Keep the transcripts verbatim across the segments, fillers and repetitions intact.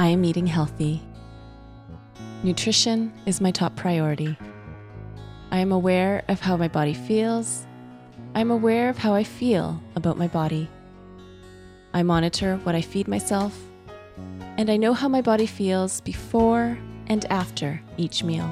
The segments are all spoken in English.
I am eating healthy. Nutrition is my top priority. I am aware of how my body feels. I am aware of how I feel about my body. I monitor what I feed myself, and I know how my body feels before and after each meal.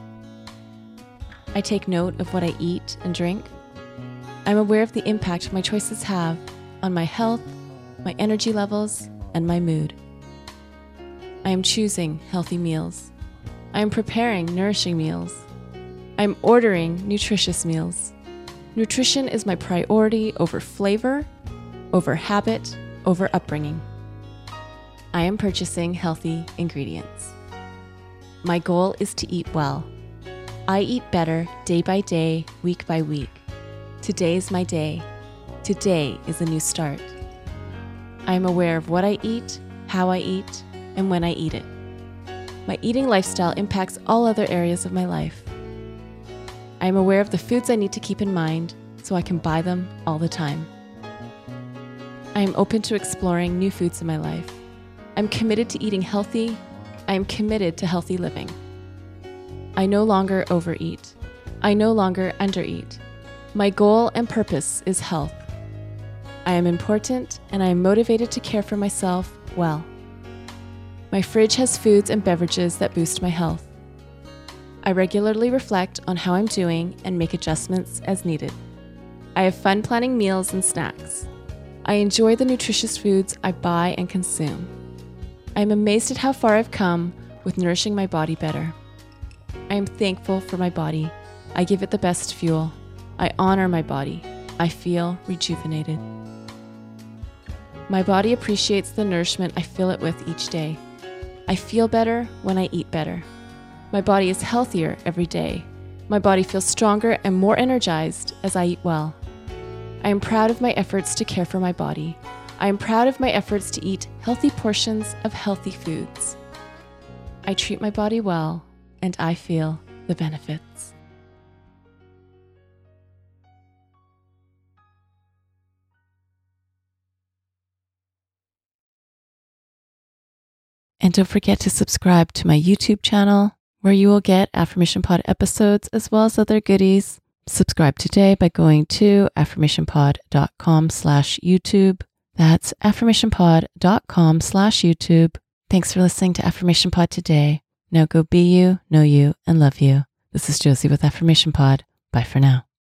I take note of what I eat and drink. I'm aware of the impact my choices have on my health, my energy levels, and my mood. I am choosing healthy meals. I am preparing nourishing meals. I am ordering nutritious meals. Nutrition is my priority over flavor, over habit, over upbringing. I am purchasing healthy ingredients. My goal is to eat well. I eat better day by day, week by week. Today is my day. Today is a new start. I am aware of what I eat, how I eat, and when I eat it. My eating lifestyle impacts all other areas of my life. I am aware of the foods I need to keep in mind so I can buy them all the time. I am open to exploring new foods in my life. I'm committed to eating healthy. I am committed to healthy living. I no longer overeat. I no longer undereat. My goal and purpose is health. I am important and I am motivated to care for myself well. My fridge has foods and beverages that boost my health. I regularly reflect on how I'm doing and make adjustments as needed. I have fun planning meals and snacks. I enjoy the nutritious foods I buy and consume. I am amazed at how far I've come with nourishing my body better. I am thankful for my body. I give it the best fuel. I honor my body. I feel rejuvenated. My body appreciates the nourishment I fill it with each day. I feel better when I eat better. My body is healthier every day. My body feels stronger and more energized as I eat well. I am proud of my efforts to care for my body. I am proud of my efforts to eat healthy portions of healthy foods. I treat my body well, and I feel the benefits. And don't forget to subscribe to my YouTube channel, where you will get Affirmation Pod episodes as well as other goodies. Subscribe today by going to affirmationpod.com slash YouTube. That's affirmationpod.com slash YouTube. Thanks for listening to Affirmation Pod today. Now go be you, know you, and love you. This is Josie with Affirmation Pod. Bye for now.